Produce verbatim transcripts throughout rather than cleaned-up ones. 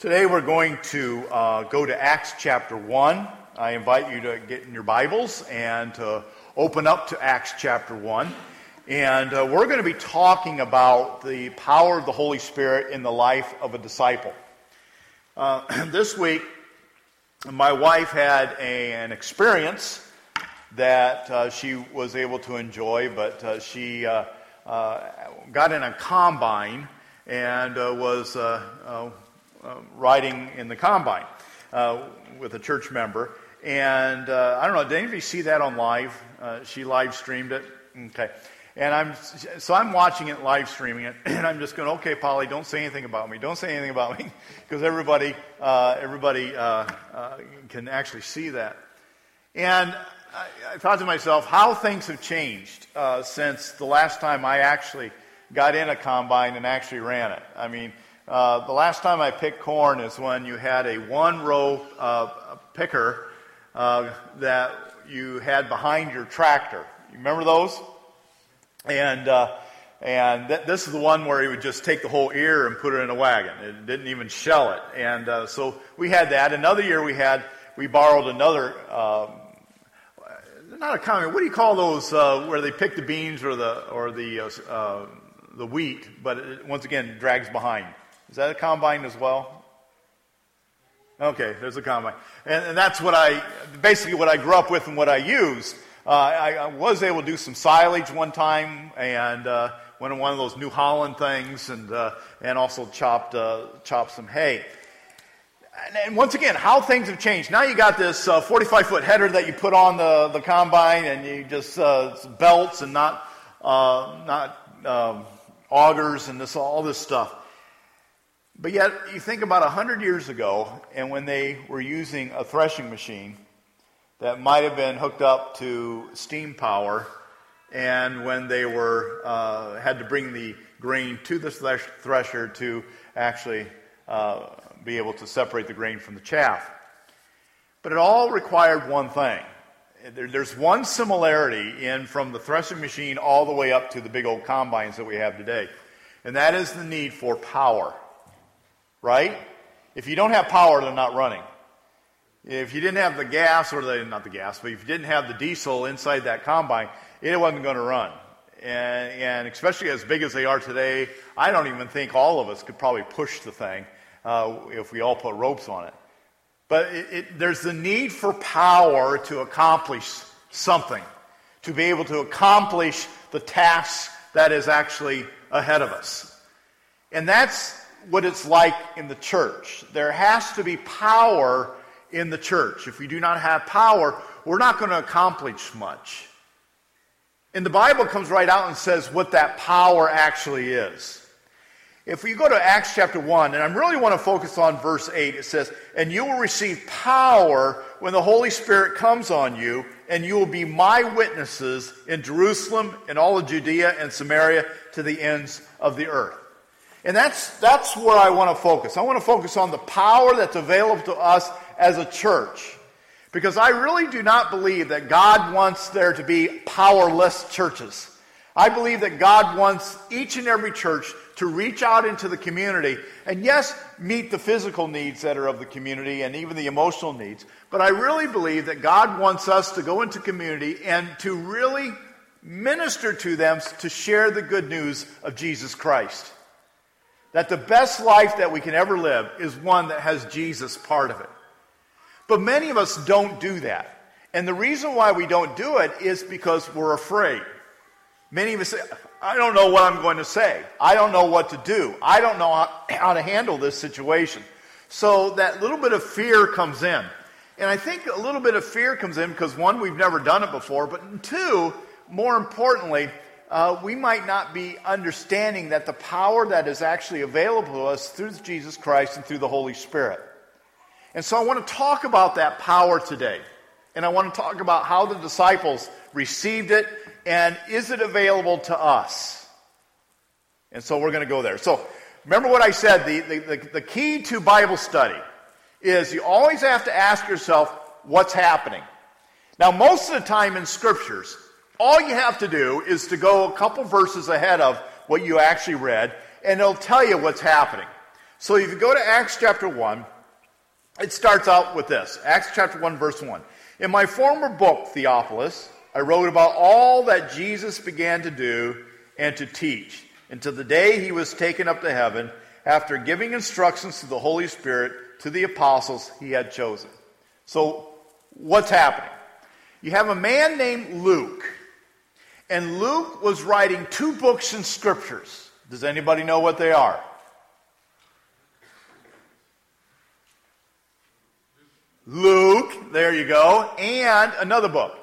Today we're going to uh, go to Acts chapter one. I invite you to get in your Bibles and to open up to Acts chapter one. And uh, we're going to be talking about the power of the Holy Spirit in the life of a disciple. Uh, this week, my wife had a, an experience that uh, she was able to enjoy, but uh, she uh, uh, got in a combine and uh, was uh, uh, uh, riding in the combine uh, with a church member. And uh, I don't know, did anybody see that on live? Uh, she live streamed it. Okay. And I'm so I'm watching it, live streaming it, and I'm just going, okay, Polly, don't say anything about me. Don't say anything about me, because everybody uh, everybody uh, uh, can actually see that. And I, I thought to myself, how things have changed uh, since the last time I actually got in a combine and actually ran it. I mean, uh, the last time I picked corn is when you had a one-row uh, picker uh, that you had behind your tractor. You remember those? And uh, and th- this is the one where he would just take the whole ear and put it in a wagon. It didn't even shell it. And uh, so we had that. Another year we had we borrowed another, um, not a combine. What do you call those uh, where they pick the beans or the or the uh, uh, the wheat? But it, once again, drags behind. Is that a combine as well? Okay, there's a combine, and, and that's what I basically what I grew up with and what I used. Uh, I, I was able to do some silage one time, and uh, went on one of those New Holland things, and uh, and also chopped uh, chopped some hay. And, and once again, how things have changed. Now you got this uh, forty-five foot header that you put on the, the combine, and you just uh, belts and not uh, not um, augers and this all this stuff. But yet you think about a hundred years ago, and when they were using a threshing machine that might have been hooked up to steam power, and when they were uh, had to bring the grain to the thresh- thresher to actually uh, be able to separate the grain from the chaff. But it all required one thing. There, there's one similarity in from the threshing machine all the way up to the big old combines that we have today, and that is the need for power. Right? If you don't have power, they're not running. If you didn't have the gas, or the, not the gas, but if you didn't have the diesel inside that combine, it wasn't going to run. And, and especially as big as they are today, I don't even think all of us could probably push the thing uh, if we all put ropes on it. But it, it, there's the need for power to accomplish something, to be able to accomplish the task that is actually ahead of us. And that's what it's like in the church. There has to be power in the church. If we do not have power, we're not going to accomplish much. And the Bible comes right out and says what that power actually is. If we go to Acts chapter one, and I really want to focus on verse eight, it says, "And you will receive power when the Holy Spirit comes on you, and you will be my witnesses in Jerusalem, in all of Judea and Samaria, to the ends of the earth." And that's that's where I want to focus. I want to focus on the power that's available to us as a church. Because I really do not believe that God wants there to be powerless churches. I believe that God wants each and every church to reach out into the community and, yes, meet the physical needs that are of the community and even the emotional needs. But I really believe that God wants us to go into community and to really minister to them, to share the good news of Jesus Christ. That the best life that we can ever live is one that has Jesus part of it. But many of us don't do that. And the reason why we don't do it is because we're afraid. Many of us say, I don't know what I'm going to say. I don't know what to do. I don't know how, how to handle this situation. So that little bit of fear comes in. And I think a little bit of fear comes in because, one, we've never done it before. But two, more importantly, Uh, we might not be understanding that the power that is actually available to us through Jesus Christ and through the Holy Spirit. And so I want to talk about that power today. And I want to talk about how the disciples received it, and is it available to us? And so we're going to go there. So remember what I said, the, the, the, the key to Bible study is you always have to ask yourself, what's happening? Now, most of the time in scriptures, all you have to do is to go a couple verses ahead of what you actually read, and it'll tell you what's happening. So if you go to Acts chapter one, it starts out with this. Acts chapter one, verse one. In my former book, Theophilus, I wrote about all that Jesus began to do and to teach until the day he was taken up to heaven, after giving instructions to the Holy Spirit to the apostles he had chosen. So what's happening? You have a man named Luke, and Luke was writing two books in Scriptures. Does anybody know what they are? Luke, there you go, and another book,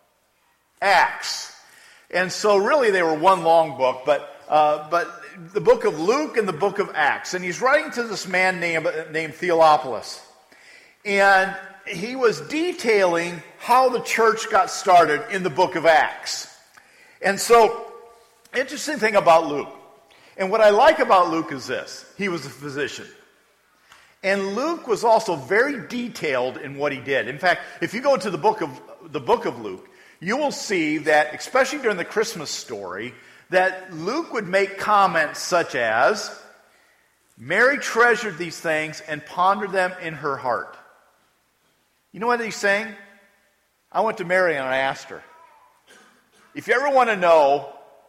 Acts. And so really they were one long book, but uh, but the book of Luke and the book of Acts. And he's writing to this man named, named Theophilus. And he was detailing how the church got started in the book of Acts. And so, interesting thing about Luke, and what I like about Luke is this. He was a physician. And Luke was also very detailed in what he did. In fact, if you go to the book of the book of Luke, you will see that, especially during the Christmas story, that Luke would make comments such as, Mary treasured these things and pondered them in her heart. You know what he's saying? I went to Mary and I asked her. If you ever want to know,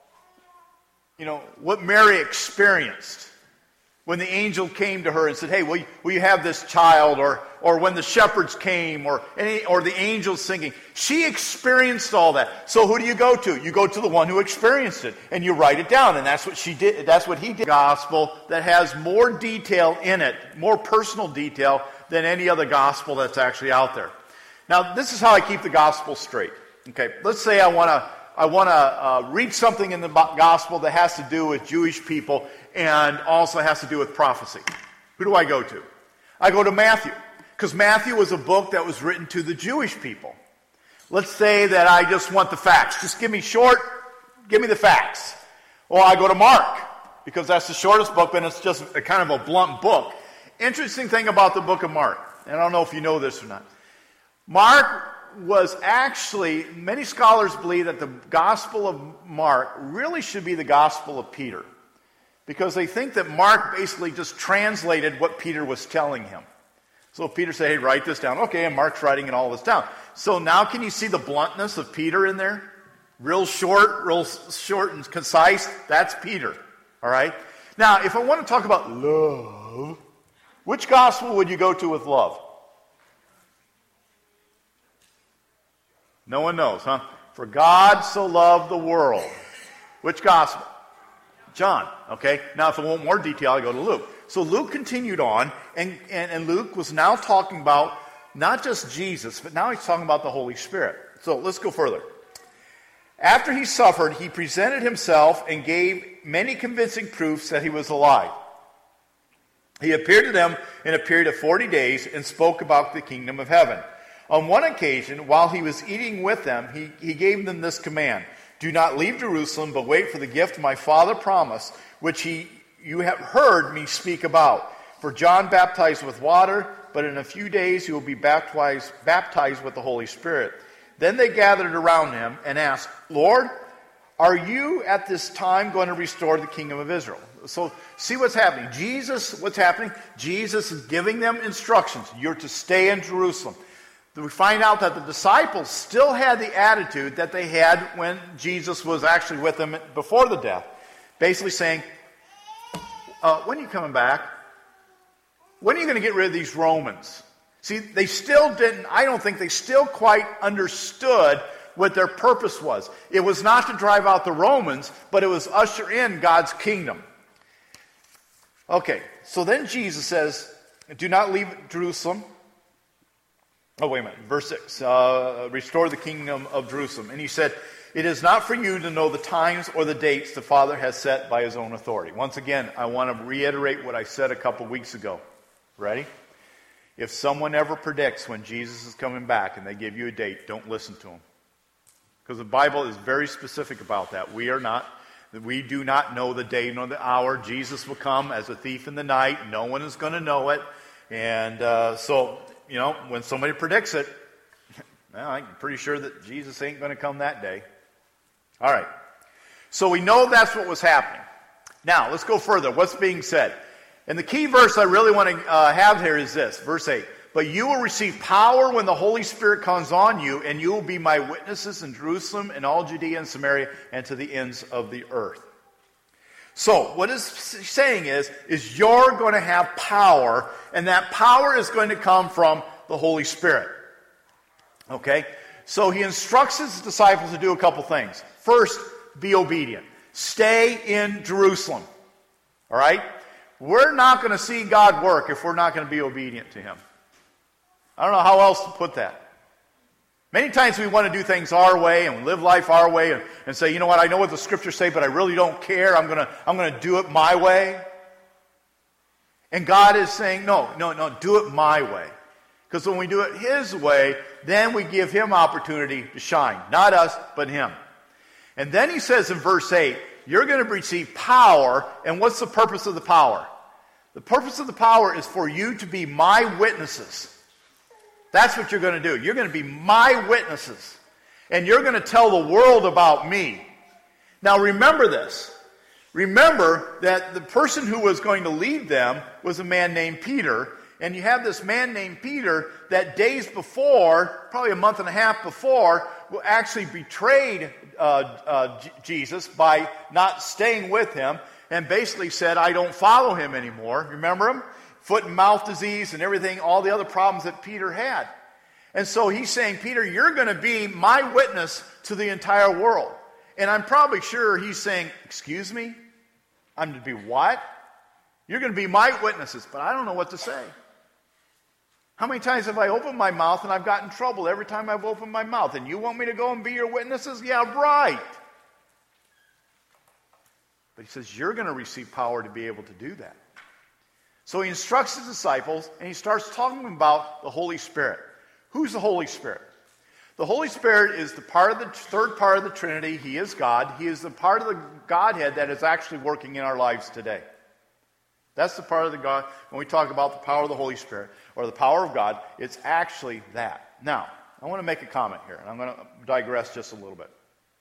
you know, what Mary experienced when the angel came to her and said, hey, will you, will you have this child? Or or when the shepherds came, or any, or the angels singing. She experienced all that. So who do you go to? You go to the one who experienced it, and you write it down. And that's what she did. That's what he did. Gospel that has more detail in it, more personal detail than any other gospel that's actually out there. Now, this is how I keep the gospel straight. Okay, let's say I want to I want to uh, read something in the gospel that has to do with Jewish people and also has to do with prophecy. Who do I go to? I go to Matthew, because Matthew was a book that was written to the Jewish people. Let's say that I just want the facts. Just give me short, give me the facts. Or I go to Mark, because that's the shortest book, and it's just a kind of a blunt book. Interesting thing about the book of Mark, and I don't know if you know this or not. Mark was actually, many scholars believe that the Gospel of Mark really should be the Gospel of Peter, because they think that Mark basically just translated what Peter was telling him. So Peter said, hey, write this down. Okay, and Mark's writing all this down. So now can you see the bluntness of Peter in there? Real short, real short and concise. That's Peter. All right? Now, if I want to talk about love, which gospel would you go to with love? No one knows, huh? For God so loved the world. Which gospel? John. Okay? Now, if I want more detail, I go to Luke. So Luke continued on, and, and, and Luke was now talking about not just Jesus, but now he's talking about the Holy Spirit. So let's go further. After he suffered, he presented himself and gave many convincing proofs that he was alive. He appeared to them in a period of forty days and spoke about the kingdom of heaven. On one occasion, while he was eating with them, he, he gave them this command: do not leave Jerusalem, but wait for the gift my Father promised, which he you have heard me speak about. For John baptized with water, but in a few days he will be baptized, baptized with the Holy Spirit. Then they gathered around him and asked, Lord, are you at this time going to restore the kingdom of Israel? So see what's happening. Jesus, what's happening? Jesus is giving them instructions. You're to stay in Jerusalem. We find out that the disciples still had the attitude that they had when Jesus was actually with them before the death. Basically saying, uh, when are you coming back? When are you going to get rid of these Romans? See, they still didn't, I don't think they still quite understood what their purpose was. It was not to drive out the Romans, but it was usher in God's kingdom. Okay, so then Jesus says, do not leave Jerusalem. Oh, wait a minute. Verse six. Uh, restore the kingdom of Jerusalem. And he said, it is not for you to know the times or the dates the Father has set by his own authority. Once again, I want to reiterate what I said a couple weeks ago. Ready? If someone ever predicts when Jesus is coming back and they give you a date, don't listen to them. Because the Bible is very specific about that. We are not, we do not know the day nor the hour. Jesus will come as a thief in the night. No one is going to know it. And uh, so... You know, when somebody predicts it, well, I'm pretty sure that Jesus ain't going to come that day. All right. So we know that's what was happening. Now, let's go further. What's being said? And the key verse I really want to uh, have here is this, verse eight. But you will receive power when the Holy Spirit comes on you, and you will be my witnesses in Jerusalem and all Judea and Samaria and to the ends of the earth. So what it's saying is, is you're going to have power, and that power is going to come from the Holy Spirit. Okay? So he instructs his disciples to do a couple things. First, be obedient. Stay in Jerusalem. All right? We're not going to see God work if we're not going to be obedient to him. I don't know how else to put that. Many times we want to do things our way and live life our way and, and say, you know what, I know what the scriptures say, but I really don't care. I'm going to I'm going to do it my way. And God is saying, no, no, no, do it my way. Because when we do it his way, then we give him opportunity to shine. Not us, but him. And then he says in verse eight, you're going to receive power. And what's the purpose of the power? The purpose of the power is for you to be my witnesses. That's what you're going to do. You're going to be my witnesses. And you're going to tell the world about me. Now remember this. Remember that the person who was going to lead them was a man named Peter. And you have this man named Peter that days before, probably a month and a half before, actually betrayed uh, uh, J- Jesus by not staying with him and basically said, I don't follow him anymore. Remember him? Foot and mouth disease and everything, all the other problems that Peter had. And so he's saying, Peter, you're going to be my witness to the entire world. And I'm probably sure he's saying, excuse me? I'm to be what? You're going to be my witnesses, but I don't know what to say. How many times have I opened my mouth and I've gotten in trouble every time I've opened my mouth? And you want me to go and be your witnesses? Yeah, right. But he says, you're going to receive power to be able to do that. So he instructs his disciples, and he starts talking about the Holy Spirit. Who's the Holy Spirit? The Holy Spirit is the part of the third part of the Trinity. He is God. He is the part of the Godhead that is actually working in our lives today. That's the part of the God, when we talk about the power of the Holy Spirit, or the power of God, it's actually that. Now, I want to make a comment here, and I'm going to digress just a little bit.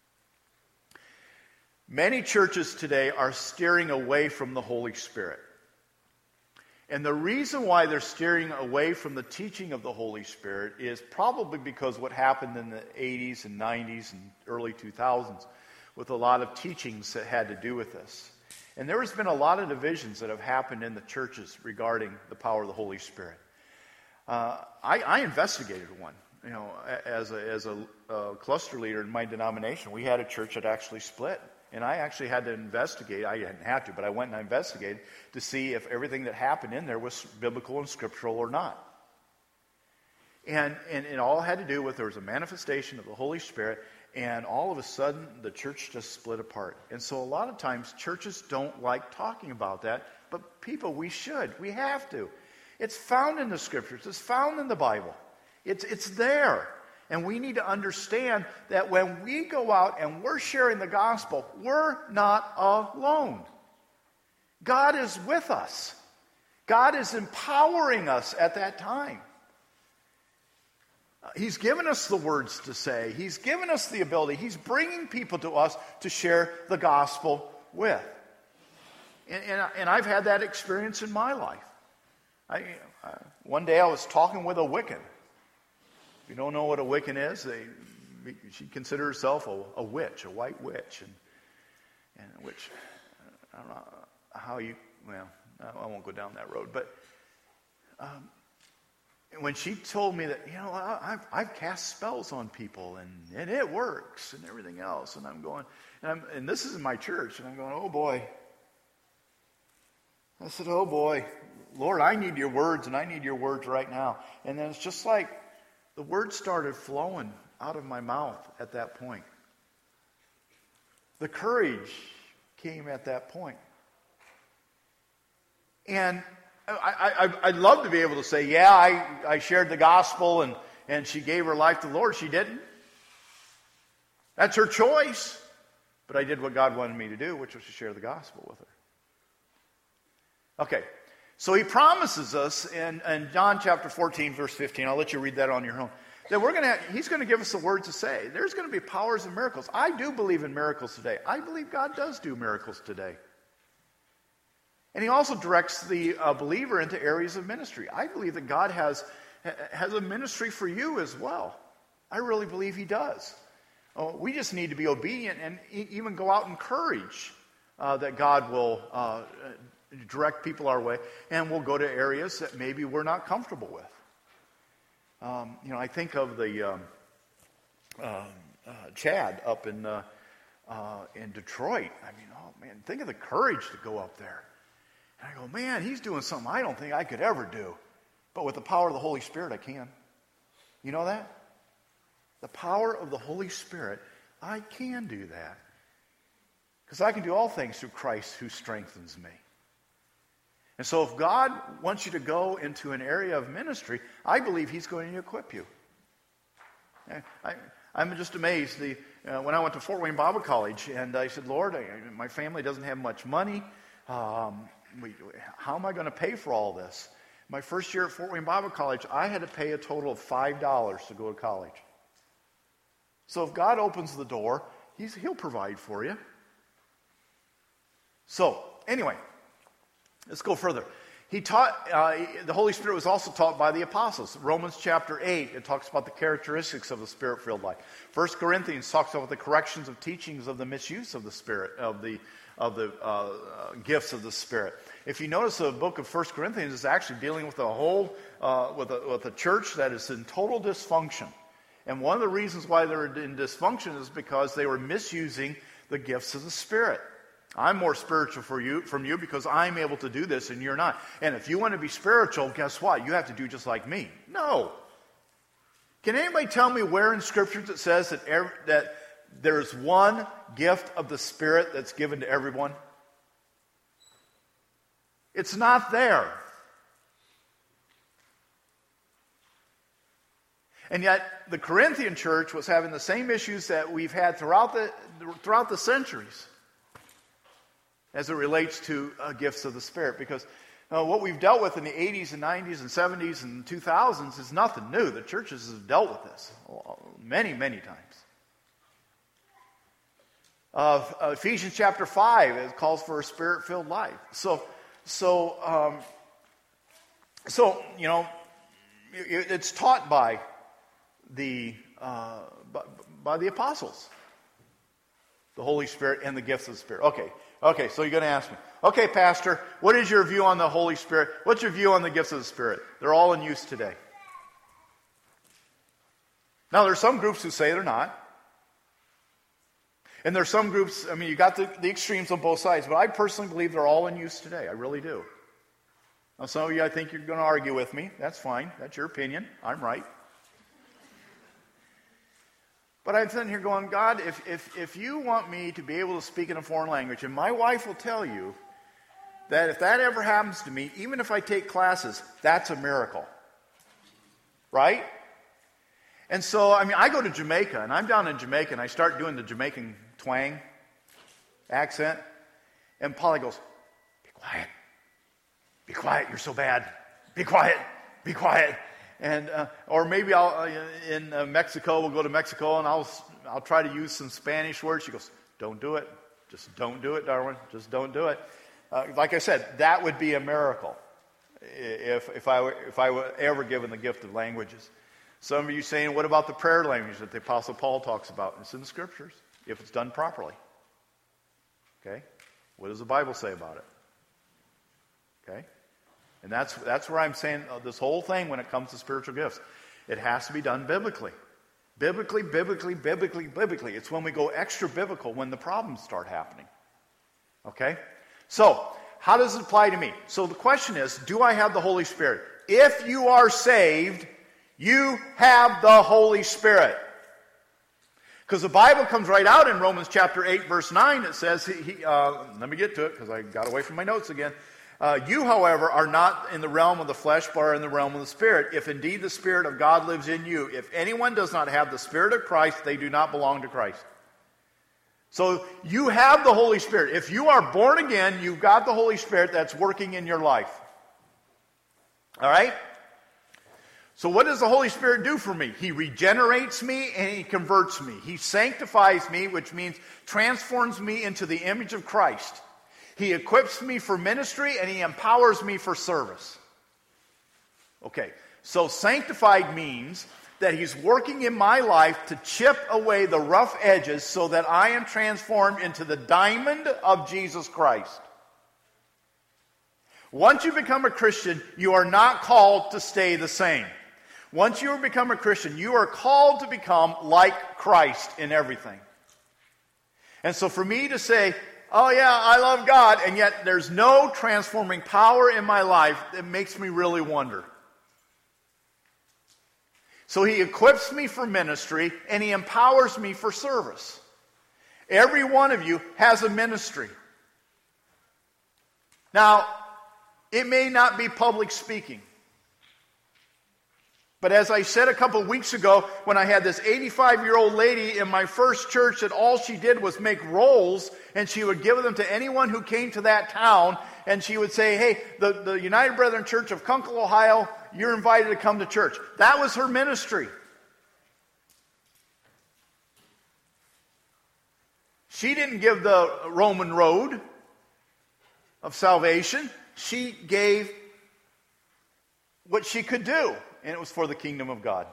Many churches today are steering away from the Holy Spirit. And the reason why they're steering away from the teaching of the Holy Spirit is probably because what happened in the eighties and nineties and early two thousands with a lot of teachings that had to do with this. And there has been a lot of divisions that have happened in the churches regarding the power of the Holy Spirit. Uh, I, I investigated one. You know, as a, as a, a cluster leader in my denomination, we had a church that actually split. And I actually had to investigate. I didn't have to, but I went and I investigated to see if everything that happened in there was biblical and scriptural or not. And, and it all had to do with there was a manifestation of the Holy Spirit, and all of a sudden the church just split apart. And so a lot of times churches don't like talking about that, but people, we should. We have to. It's found in the scriptures. It's found in the Bible. It's, it's there. And we need to understand that when we go out and we're sharing the gospel, we're not alone. God is with us. God is empowering us at that time. He's given us the words to say. He's given us the ability. He's bringing people to us to share the gospel with. And, and, and I've had that experience in my life. I, uh, one day I was talking with a Wiccan. If you don't know what a Wiccan is, they, she considers herself a, a witch, a white witch. And, and which, I don't know how you, well, I won't go down that road. But um, when she told me that, you know, I, I've, I've cast spells on people, and, and it works, and everything else. And I'm going, and, I'm, and this is in my church, and I'm going, oh boy. I said, oh boy, Lord, I need your words, and I need your words right now. And then it's just like, the words started flowing out of my mouth at that point. The courage came at that point. And I, I, I'd love to be able to say, yeah, I, I shared the gospel and, and she gave her life to the Lord. She didn't. That's her choice. But I did what God wanted me to do, which was to share the gospel with her. Okay. So he promises us in, in John chapter fourteen, verse fifteen, I'll let you read that on your own, that we're going to, he's going to give us the words to say. There's going to be powers and miracles. I do believe in miracles today. I believe God does do miracles today. And he also directs the uh, believer into areas of ministry. I believe that God has, has a ministry for you as well. I really believe he does. Oh, we just need to be obedient and e- even go out and encourage uh, that God will uh, direct people our way, and we'll go to areas that maybe we're not comfortable with. Um, you know, I think of the um, uh, uh, Chad up in uh, uh, in Detroit. I mean, oh man, think of the courage to go up there. And I go, man, he's doing something I don't think I could ever do, but with the power of the Holy Spirit, I can. You know that? The power of the Holy Spirit, I can do that. Because I can do all things through Christ who strengthens me. And so if God wants you to go into an area of ministry, I believe he's going to equip you. I, I'm just amazed. The, uh, when I went to Fort Wayne Bible College, and I said, Lord, I, my family doesn't have much money. Um, we, how am I going to pay for all this? My first year at Fort Wayne Bible College, I had to pay a total of five dollars to go to college. So if God opens the door, he's, he'll provide for you. So, anyway, let's go further. He taught, uh, the Holy Spirit was also taught by the apostles. Romans chapter eight, it talks about the characteristics of the Spirit-filled life. First Corinthians talks about the corrections of teachings of the misuse of the Spirit, of the of the uh, uh, gifts of the Spirit. If you notice, the book of First Corinthians is actually dealing with a whole, uh, with, a, with a church that is in total dysfunction. And one of the reasons why they're in dysfunction is because they were misusing the gifts of the Spirit. I'm more spiritual for you, from you because I'm able to do this and you're not. And if you want to be spiritual, guess what? You have to do just like me. No. Can anybody tell me where in Scriptures it says that, every, that there's one gift of the Spirit that's given to everyone? It's not there. And yet, the Corinthian church was having the same issues that we've had throughout the, throughout the centuries as it relates to uh, gifts of the Spirit. Because uh, what we've dealt with in the eighties and nineties and seventies and two thousands is nothing new. The churches have dealt with this many, many times. Uh, Ephesians chapter five, it calls for a Spirit-filled life. So, so, um, so you know, it, it's taught by the uh, by, by the apostles, the Holy Spirit and the gifts of the Spirit. Okay, okay. So you're going to ask me, okay, Pastor, what is your view on the Holy Spirit? What's your view on the gifts of the Spirit? They're all in use today. Now, there's some groups who say they're not. And there's some groups, I mean, you got the, the extremes on both sides, but I personally believe they're all in use today. I really do. Now, some of you, I think you're going to argue with me. That's fine. That's your opinion. I'm right. But I'm sitting here going, God, if, if, if you want me to be able to speak in a foreign language, and my wife will tell you that if that ever happens to me, even if I take classes, that's a miracle. Right? And so, I mean, I go to Jamaica, and I'm down in Jamaica, and I start doing the Jamaican twang accent, and Polly goes, be quiet. Be quiet, you're so bad. Be quiet. Be quiet. And uh, or maybe I'll uh, in uh, Mexico, we'll go to Mexico, and I'll I'll try to use some Spanish words. She goes, "Don't do it. Just don't do it, Darwin. Just don't do it." Uh, like I said, that would be a miracle if if I were, if I were ever given the gift of languages. Some of you saying, "What about the prayer language that the Apostle Paul talks about?" It's in the Scriptures if it's done properly. Okay, what does the Bible say about it? Okay. And that's that's where I'm saying uh, this whole thing when it comes to spiritual gifts. It has to be done biblically. Biblically, biblically, biblically, biblically. It's when we go extra biblical when the problems start happening. Okay? So, how does it apply to me? So the question is, do I have the Holy Spirit? If you are saved, you have the Holy Spirit. Because the Bible comes right out in Romans chapter eight, verse nine. It says, he, he, uh, let me get to it because I got away from my notes again. Uh, you, however, are not in the realm of the flesh, but are in the realm of the Spirit, if indeed the Spirit of God lives in you. If anyone does not have the Spirit of Christ, they do not belong to Christ. So you have the Holy Spirit. If you are born again, you've got the Holy Spirit that's working in your life. All right? So what does the Holy Spirit do for me? He regenerates me and He converts me. He sanctifies me, which means transforms me into the image of Christ. He equips me for ministry, and he empowers me for service. Okay, so sanctified means that he's working in my life to chip away the rough edges so that I am transformed into the diamond of Jesus Christ. Once you become a Christian, you are not called to stay the same. Once you become a Christian, you are called to become like Christ in everything. And so for me to say, oh yeah, I love God, and yet there's no transforming power in my life, it makes me really wonder. So he equips me for ministry, and he empowers me for service. Every one of you has a ministry. Now, it may not be public speaking. But as I said a couple of weeks ago, when I had this eighty-five-year-old lady in my first church that all she did was make rolls, and she would give them to anyone who came to that town, and she would say, hey, the, the United Brethren Church of Kunkel, Ohio, you're invited to come to church. That was her ministry. She didn't give the Roman road of salvation. She gave what she could do, and it was for the kingdom of God.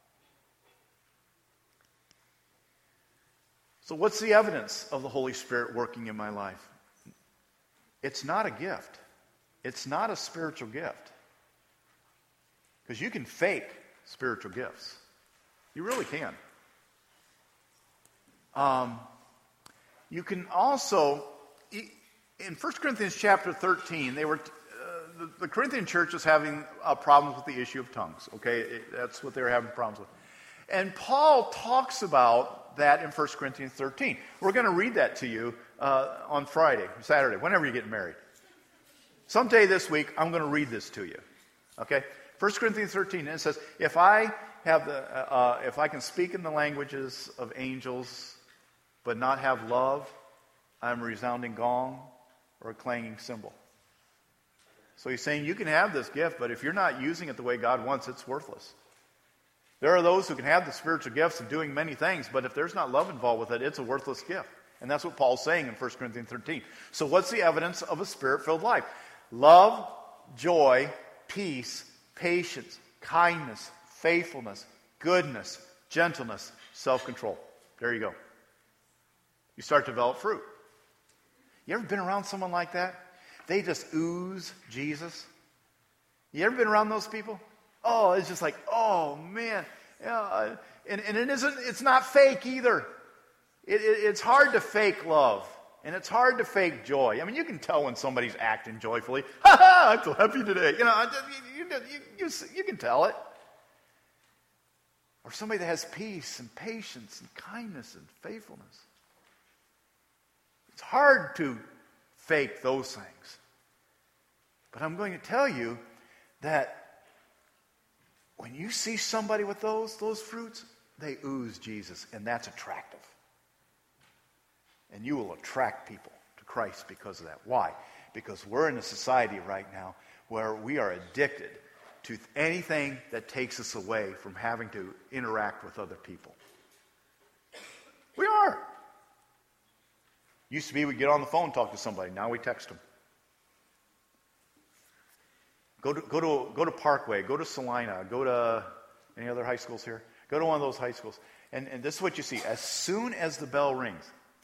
So what's the evidence of the Holy Spirit working in my life? It's not a gift. It's not a spiritual gift. Because you can fake spiritual gifts. You really can. Um, you can also, in First Corinthians chapter thirteen, they were, uh, the, the Corinthian church was having uh, problems with the issue of tongues. Okay, it, that's what they were having problems with. And Paul talks about that in First Corinthians thirteen. We're going to read that to you uh, on Friday, Saturday, whenever you get married. Someday this week, I'm going to read this to you. Okay? First Corinthians thirteen, and it says, if I have the, uh, if I can speak in the languages of angels, but not have love, I'm a resounding gong or a clanging cymbal. So he's saying you can have this gift, but if you're not using it the way God wants, it's worthless. There are those who can have the spiritual gifts of doing many things, but if there's not love involved with it, it's a worthless gift. And that's what Paul's saying in First Corinthians thirteen. So what's the evidence of a spirit-filled life? Love, joy, peace, patience, kindness, faithfulness, goodness, gentleness, self-control. There you go. You start to develop fruit. You ever been around someone like that? They just ooze Jesus. You ever been around those people? Oh, it's just like, oh man. Yeah, and, and it isn't, it's not fake either. It, it, it's hard to fake love. And it's hard to fake joy. I mean, you can tell when somebody's acting joyfully. Ha ha, I'm so happy today. You know, you, you, you, you, you can tell it. Or somebody that has peace and patience and kindness and faithfulness. It's hard to fake those things. But I'm going to tell you that when you see somebody with those, those fruits, they ooze Jesus, and that's attractive. And you will attract people to Christ because of that. Why? Because we're in a society right now where we are addicted to anything that takes us away from having to interact with other people. We are. Used to be we'd get on the phone and talk to somebody. Now we text them. Go to, go to, go to Parkway. Go to Salina. Go to any other high schools here? Go to one of those high schools. And, and this is what you see. As soon as the bell rings,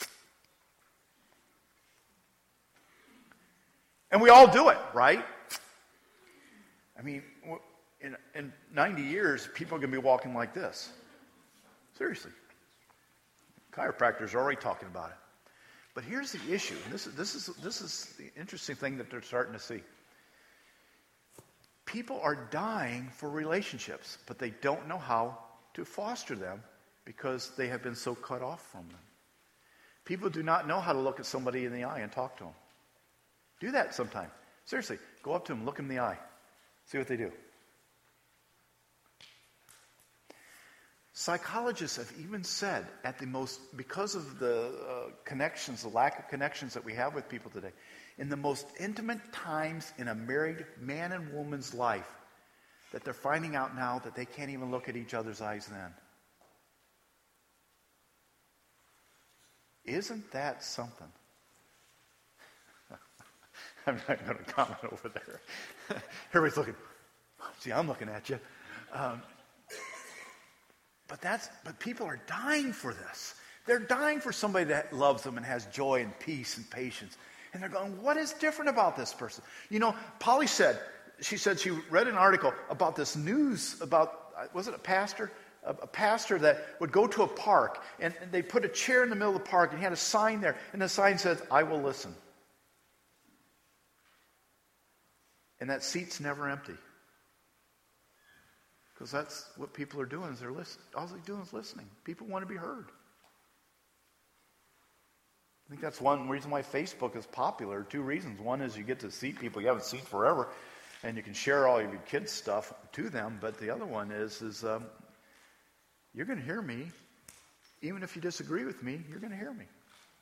and we all do it, right? I mean, in, in ninety years, people are going to be walking like this. Seriously. Chiropractors are already talking about it. But here's the issue. And this is, this is, this is the interesting thing that they're starting to see. People are dying for relationships, but they don't know how to foster them because they have been so cut off from them. People do not know how to look at somebody in the eye and talk to them. Do that sometime. Seriously, go up to them, look them in the eye. See what they do. Psychologists have even said, at the most, because of the uh, connections, the lack of connections that we have with people today, in the most intimate times in a married man and woman's life, that they're finding out now that they can't even look at each other's eyes then. Isn't that something? I'm not going to comment over there. Everybody's looking. See, I'm looking at you. Um, but that's. But people are dying for this. They're dying for somebody that loves them and has joy and peace and patience. And they're going, what is different about this person? You know, Polly said, she said she read an article about this news about, was it a pastor? A, a pastor that would go to a park, and, and they put a chair in the middle of the park, and he had a sign there, and the sign says, I will listen. And that seat's never empty. Because that's what people are doing, is they're listening. All they're doing is listening. People want to be heard. I think that's one reason why Facebook is popular. Two reasons. One is you get to see people you haven't seen forever, and you can share all of your kids' stuff to them. But the other one is, is um, you're going to hear me. Even if you disagree with me, you're going to hear me.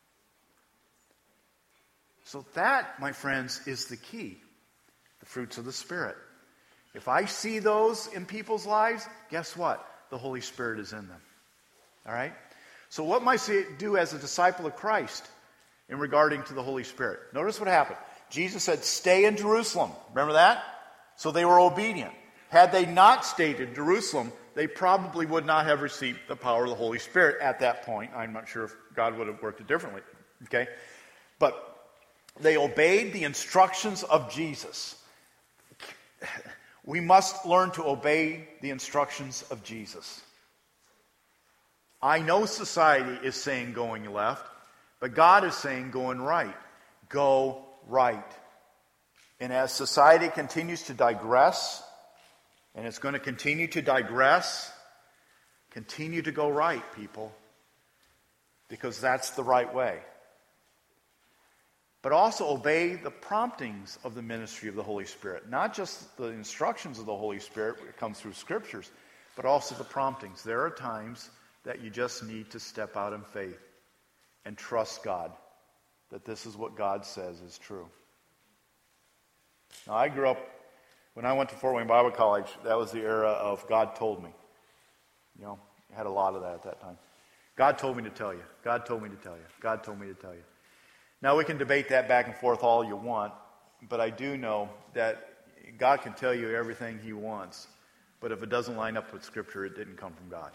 So that, my friends, is the key. The fruits of the Spirit. If I see those in people's lives, guess what? The Holy Spirit is in them. All right? So what might I do as a disciple of Christ in regarding to the Holy Spirit? Notice what happened. Jesus said, stay in Jerusalem. Remember that? So they were obedient. Had they not stayed in Jerusalem, they probably would not have received the power of the Holy Spirit at that point. I'm not sure if God would have worked it differently. Okay? But they obeyed the instructions of Jesus. We must learn to obey the instructions of Jesus. I know society is saying going left, but God is saying going right. Go right. And as society continues to digress, and it's going to continue to digress, continue to go right, people, because that's the right way. But also obey the promptings of the ministry of the Holy Spirit. Not just the instructions of the Holy Spirit, that comes through Scriptures, but also the promptings. There are times that you just need to step out in faith and trust God, that this is what God says is true. Now, I grew up, when I went to Fort Wayne Bible College, that was the era of God told me. You know, I had a lot of that at that time. God told me to tell you. God told me to tell you. God told me to tell you. Now, we can debate that back and forth all you want, but I do know that God can tell you everything He wants, but if it doesn't line up with Scripture, it didn't come from God.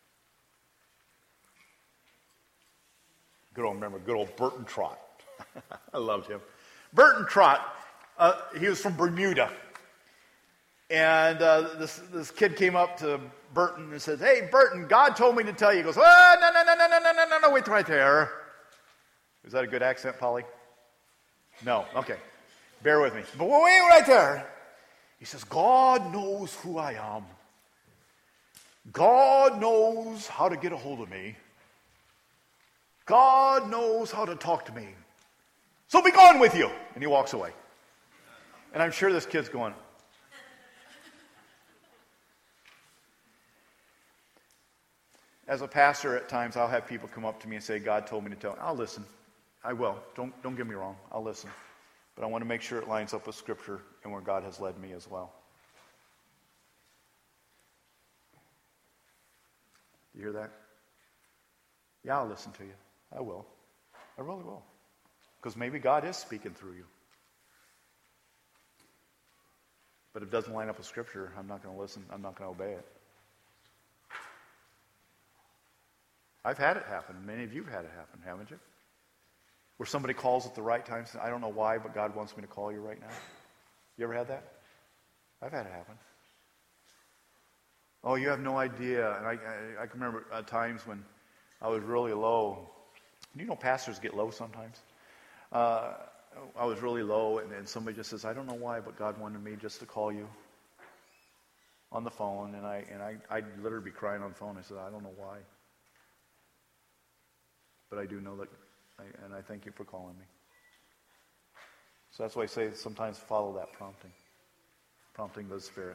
Good old, remember, good old Burton Trott. I loved him. Burton Trott, uh, he was from Bermuda. And uh, this, this kid came up to Burton and says, hey, Burton, God told me to tell you. He goes, oh, no, no, no, no, no, no, no, no, wait right there. Is that a good accent, Polly? No, okay. Bear with me. But wait right there. He says, God knows who I am. God knows how to get a hold of me. God knows how to talk to me. So be gone with you. And he walks away. And I'm sure this kid's going. As a pastor, at times I'll have people come up to me and say, God told me to tell. I'll listen. I will. Don't, don't get me wrong. I'll listen. But I want to make sure it lines up with Scripture and where God has led me as well. Do you hear that? Yeah, I'll listen to you. I will. I really will. Because maybe God is speaking through you. But if it doesn't line up with Scripture, I'm not going to listen. I'm not going to obey it. I've had it happen. Many of you have had it happen, haven't you? Where somebody calls at the right time, says, I don't know why, but God wants me to call you right now. You ever had that? I've had it happen. Oh, you have no idea. And I, I, I can remember uh, times when I was really low. You know pastors get low sometimes. Uh, I was really low, and, and somebody just says, I don't know why, but God wanted me just to call you on the phone. And I and I, I'd literally be crying on the phone. I said, I don't know why. But I do know that, I, and I thank you for calling me. So that's why I say sometimes follow that prompting. Prompting of the Spirit.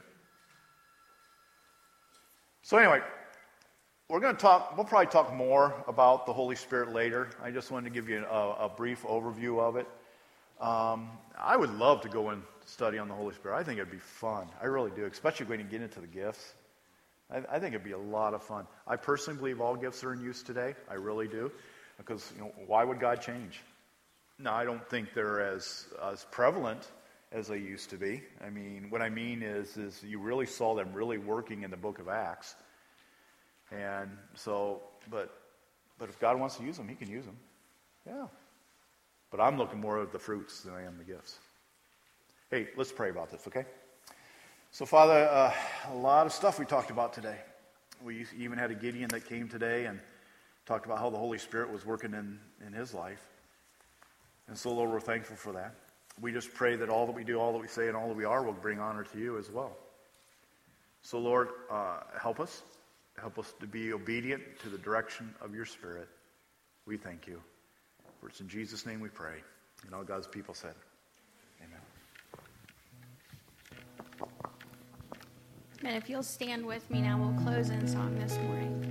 So anyway, we're going to talk, we'll probably talk more about the Holy Spirit later. I just wanted to give you a, a brief overview of it. Um, I would love to go and study on the Holy Spirit. I think it'd be fun. I really do, especially when you get into the gifts. I, I think it'd be a lot of fun. I personally believe all gifts are in use today. I really do. Because, you know, why would God change? no, I don't think they're as as prevalent as they used to be. I mean, what I mean is, is you really saw them really working in the book of Acts. And so, but but if God wants to use them, he can use them. Yeah. But I'm looking more at the fruits than I am the gifts. Hey, let's pray about this, okay? So, Father, uh, a lot of stuff we talked about today. We even had a Gideon that came today and talked about how the Holy Spirit was working in, in his life. And so, Lord, we're thankful for that. We just pray that all that we do, all that we say, and all that we are will bring honor to you as well. So, Lord, uh, help us. Help us to be obedient to the direction of your Spirit. We thank you. For it's in Jesus' name we pray. And all God's people said, amen. And if you'll stand with me now, we'll close in song this morning.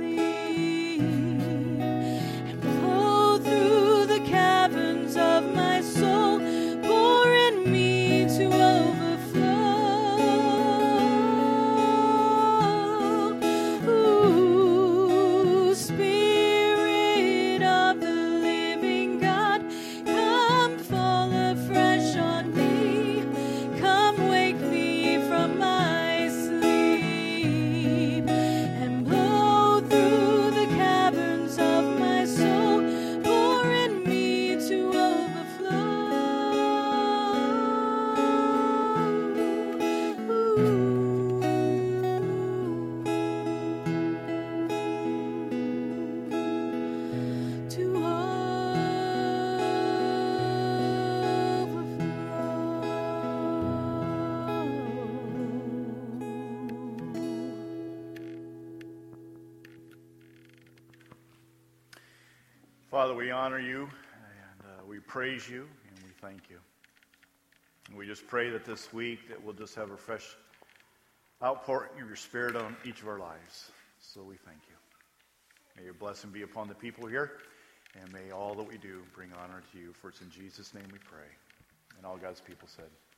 Of my Father, we honor you, and uh, we praise you, and we thank you. And we just pray that this week that we'll just have a fresh outpouring of your Spirit on each of our lives. So we thank you. May your blessing be upon the people here, and may all that we do bring honor to you. For it's in Jesus' name we pray. And all God's people said,